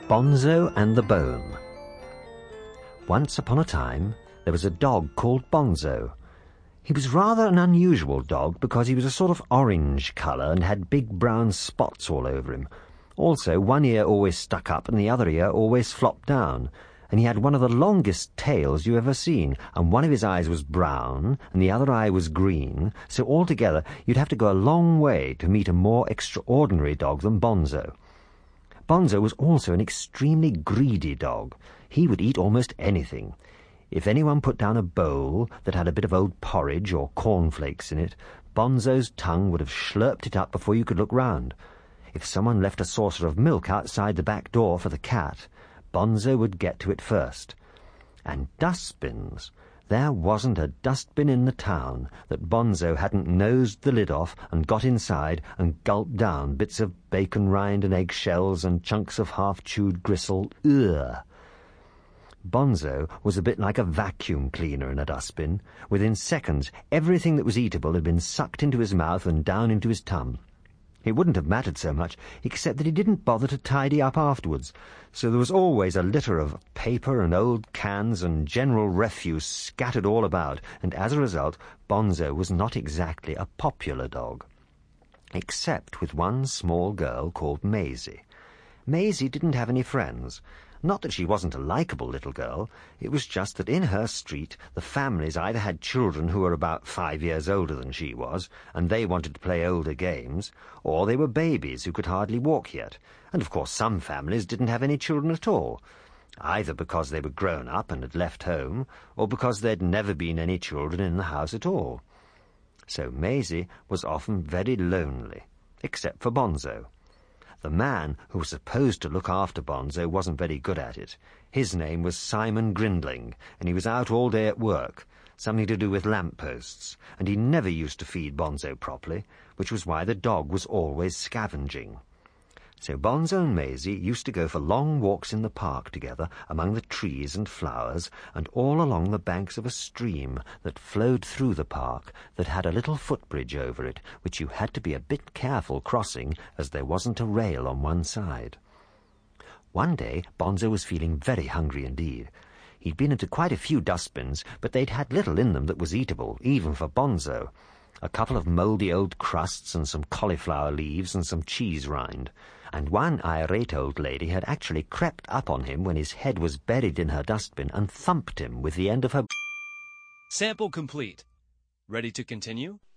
Bonzo and the Bone. Once upon a time, there was a dog called Bonzo. He was rather an unusual dog because he was a sort of orange colour and had big brown spots all over him. Also, one ear always stuck up and the other ear always flopped down, and he had one of the longest tails you ever seen, and one of his eyes was brown and the other eye was green, so altogether you'd have to go a long way to meet a more extraordinary dog than Bonzo. Bonzo was also an extremely greedy dog. He would eat almost anything. If anyone put down a bowl that had a bit of old porridge or cornflakes in it, Bonzo's tongue would have slurped it up before you could look round. If someone left a saucer of milk outside the back door for the cat, Bonzo would get to it first. And dustbins. There wasn't a dustbin in the town that Bonzo hadn't nosed the lid off and got inside and gulped down bits of bacon rind and eggshells and chunks of half-chewed gristle. Ugh! Bonzo was a bit like a vacuum cleaner in a dustbin. Within seconds, everything that was eatable had been sucked into his mouth and down into his tum. It wouldn't have mattered so much, except that he didn't bother to tidy up afterwards, so there was always a litter of paper and old cans and general refuse scattered all about, and as a result, Bonzo was not exactly a popular dog. Except with one small girl called Maisie. Maisie didn't have any friends. Not that she wasn't a likeable little girl, it was just that in her street the families either had children who were about 5 years older than she was, and they wanted to play older games, or they were babies who could hardly walk yet, and of course some families didn't have any children at all, either because they were grown up and had left home, or because there'd never been any children in the house at all. So Maisie was often very lonely, except for Bonzo. The man who was supposed to look after Bonzo wasn't very good at it. His name was Simon Grindling, and he was out all day at work, something to do with lampposts, and he never used to feed Bonzo properly, which was why the dog was always scavenging. So Bonzo and Maisie used to go for long walks in the park together, among the trees and flowers, and all along the banks of a stream that flowed through the park that had a little footbridge over it, which you had to be a bit careful crossing, as there wasn't a rail on one side. One day Bonzo was feeling very hungry indeed. He'd been into quite a few dustbins, but they'd had little in them that was eatable, even for Bonzo. A couple of mouldy old crusts and some cauliflower leaves and some cheese rind. And one irate old lady had actually crept up on him when his head was buried in her dustbin and thumped him with the end of her... Sample complete. Ready to continue?